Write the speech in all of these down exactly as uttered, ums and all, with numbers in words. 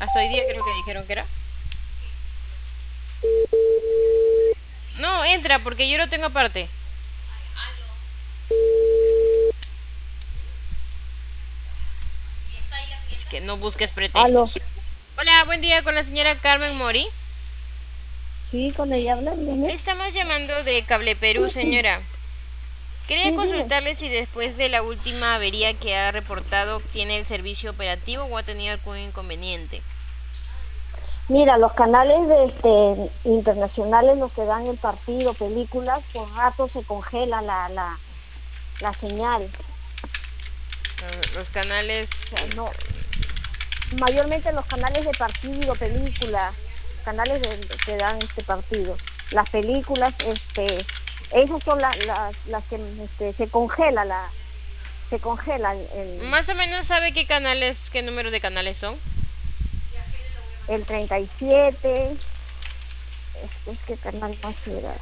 Hasta hoy día creo que dijeron que era. No, entra porque yo lo tengo aparte. Es que no busques Aló, pretextos. Hola, buen día con la señora Carmen Mori. sí, con ella habla, Le dime. estamos llamando de Cable Perú, señora. Quería Sí, dime. consultarle si después de la última avería que ha reportado tiene el servicio operativo o ha tenido algún inconveniente. Mira, los canales de, este, internacionales, los que dan el partido, películas, por rato se congela la, la, la señal. Los canales... O sea, no, mayormente los canales de partido, películas, canales de, que dan este partido. Las películas, este, esas son la- las, las que este, se congela la, se congela el, el, Más o menos sabe qué canales, qué número de canales son. el treinta y siete. Este, es que canal más era.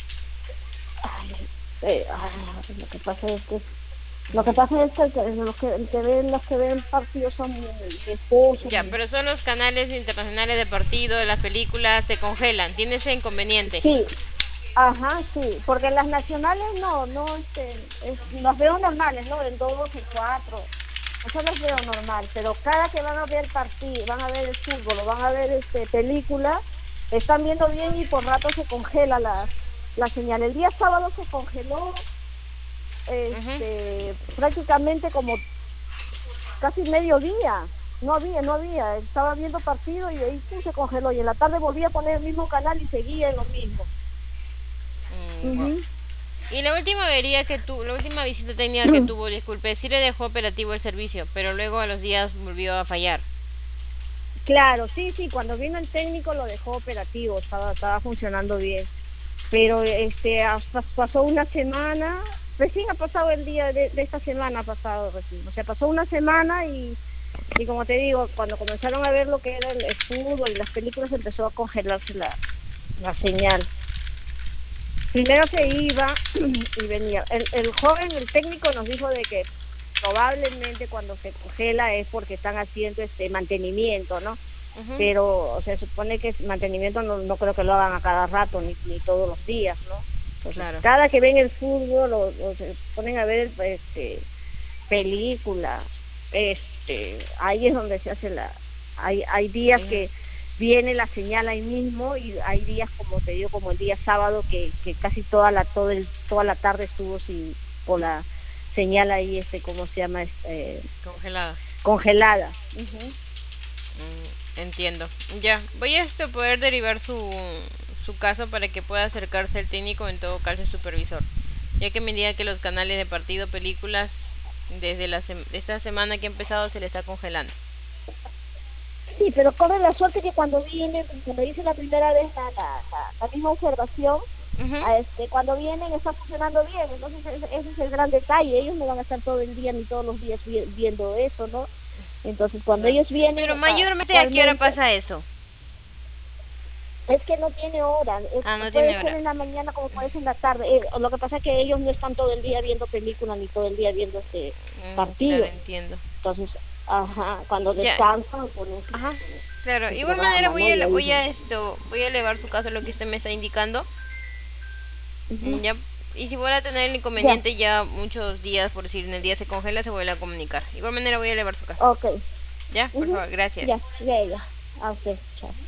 Ay, eh, ah, lo que pasa es que lo que pasa es que, que los que, el que ven los que ven partidos son mi, mi esposo, Ya, mi, pero son los canales internacionales de partido, de las películas, se congelan. Tiene ese inconveniente. sí, ajá, sí, porque las nacionales no, no, este, es, las veo normales, ¿no? El dos, el cuatro, eso las veo normal, pero cada que van a ver partido, van a ver el fútbol o van a ver este película, están viendo bien y por rato se congela la, la señal. El día sábado se congeló Ujú. este prácticamente como casi mediodía. No había, no había, estaba viendo partido y ahí pum, se congeló y en la tarde volví a poner el mismo canal y seguía en lo mismo. Mm, wow. Ujú. Y la última avería que tu, la última visita técnica que tuvo, disculpe, sí le dejó operativo el servicio, pero luego a los días volvió a fallar. Claro, sí, sí, cuando vino el técnico lo dejó operativo, estaba, estaba funcionando bien, pero este ah, pas- pasó una semana, recién ha pasado el día de, de esta semana ha pasado recién, o sea, pasó una semana y, y como te digo, cuando comenzaron a ver lo que era el, el fútbol y las películas empezó a congelarse la, la señal. Primero se iba y venía. El, el joven, el técnico nos dijo de que probablemente cuando se congela es porque están haciendo este mantenimiento, ¿no? Ujú. Pero o sea, se supone que mantenimiento no, no creo que lo hagan a cada rato ni, ni todos los días, ¿no? Entonces, Claro. cada que ven el fútbol o, o se ponen a ver este película, este, ahí es donde se hace la, hay, hay días Ahí. que viene la señal ahí mismo y hay días como te digo, como el día sábado que, que casi toda la, todo el, toda la tarde estuvo sin, con la señal ahí, este, ¿cómo se llama? Este, Congelada. congelada. Ujú. Mm, entiendo. Ya, voy a esto poder derivar su, su caso para que pueda acercarse el técnico, en todo caso el supervisor. Ya que me diga que los canales de partido, películas, desde la sem- esta semana que ha empezado se le está congelando. Sí, pero corre la suerte que cuando vienen, como hice la primera vez la, la, la, la misma observación, Ujú. a este, cuando vienen está funcionando bien, entonces ese, ese es el gran detalle, ellos no van a estar todo el día ni todos los días vi- viendo eso, ¿no? Entonces cuando Claro. ellos vienen, Pero ca- mayormente a qué hora casualmente, pasa eso. es que no tiene hora, es- Ah, no puede tiene ser hora. en la mañana como puede ser en la tarde, eh, lo que pasa es que ellos no están todo el día viendo películas ni todo el día viendo este Mm, claro, partido, entiendo. entonces, ajá, cuando Ya, descansan ponen su, ajá, su, claro. su Igual manera programa, voy ¿no? Y a ahí es voy a donde... esto, voy a elevar su caso lo que usted me está indicando. Ujú. Mm, ya. Y si vuelve a tener el Ya, inconveniente ya muchos días, por decir en el día se congela, se vuelve a comunicar. Igual manera voy a elevar su caso. ok. Ya, por Ujú. favor, gracias. Ya, ya, ya. A usted, chao.